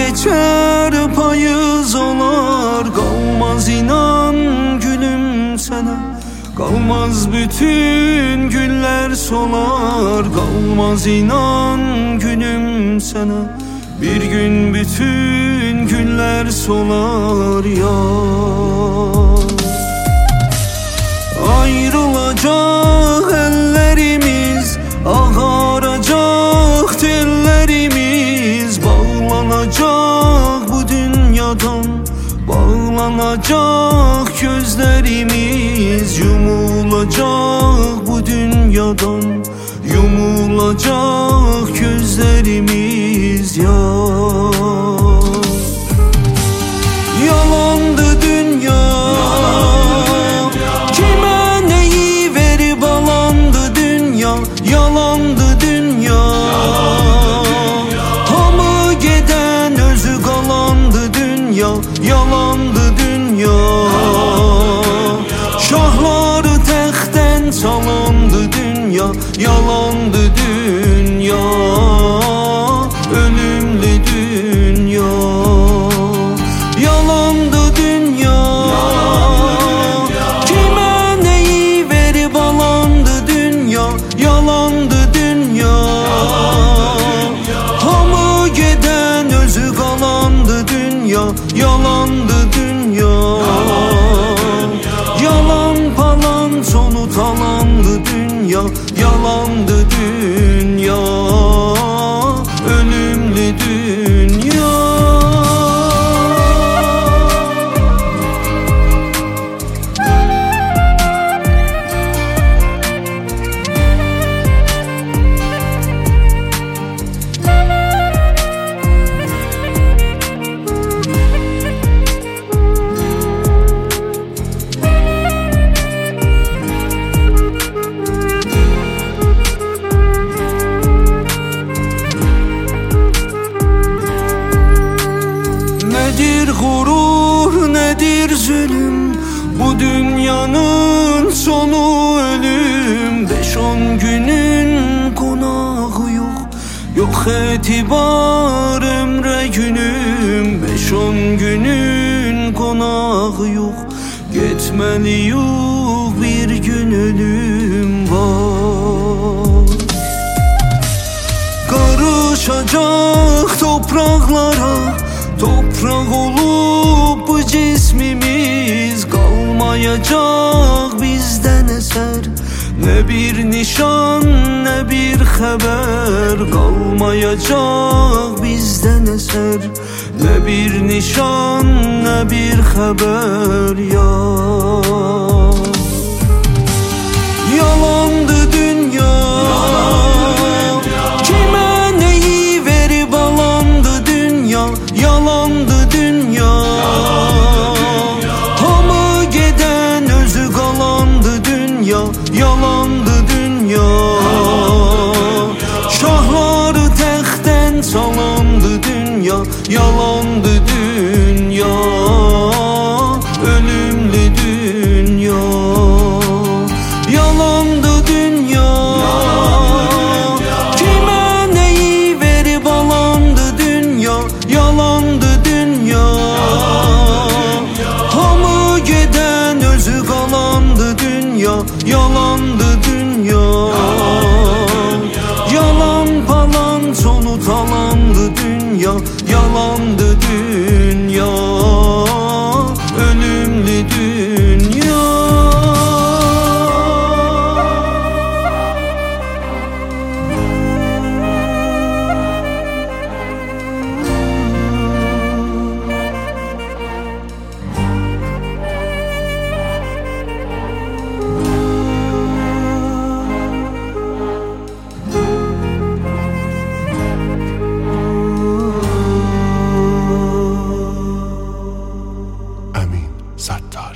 geçer payız olar. Kalmaz inan gülüm sana, kalmaz bütün güller solar. Kalmaz inan gülüm sana, bir gün bütün güller solar ya. Ayrılacak ellerimiz, ağaracak tellerimiz. Bağlanacak bu dünyadan, bağlanacak gözlerimiz. Yumulacak bu dünyadan, yumulacak gözlerimiz ya. Yalandı dünya, kime neyi verip alandı dünya. Yalandı dünya, hamı geden özü kalandı dünya. Yalandı dünya, şahları textden çalandı dünya. Yalandı dünya, ölümlü dünya. Yalandı dünya, kime neyi verip alandı dünya. Yalandı dünya, hamı geden özü kalandı dünya. Yalandı dünya, yalan palan sonu talandı dünya. Yalandı dünya, ölümlü dünya. Nedir gurur, nedir zulüm, bu dünyanın sonu ölüm. 5-10 günün konağı yok, yok etibar ömre günüm. 5-10 günün konağı yok, gitmeli yok, bir gün ölüm var. Karışacak topraklara, toprak olup bu cismimiz. Kalmayacak bizden eser, ne bir nişan ne bir haber. Kalmayacak bizden eser, ne bir nişan ne bir haber ya. Yalandı dünya, kime neyi verip alandı dünya. Yalandı dünya, hamı geden özü kalandı dünya. Yalandı dünya, şahları textden çalandı dünya. Yalandı dünya, ölümlü dünya. Yalandı dünya, kime neyi verip alandı dünya. Yalandı dünya, hamı geden özü kalandı dünya. Yalandı dünya, yalan palan sonu talandı dünya. Yalandı dünya, ölümlü dünya. Amin Sattar.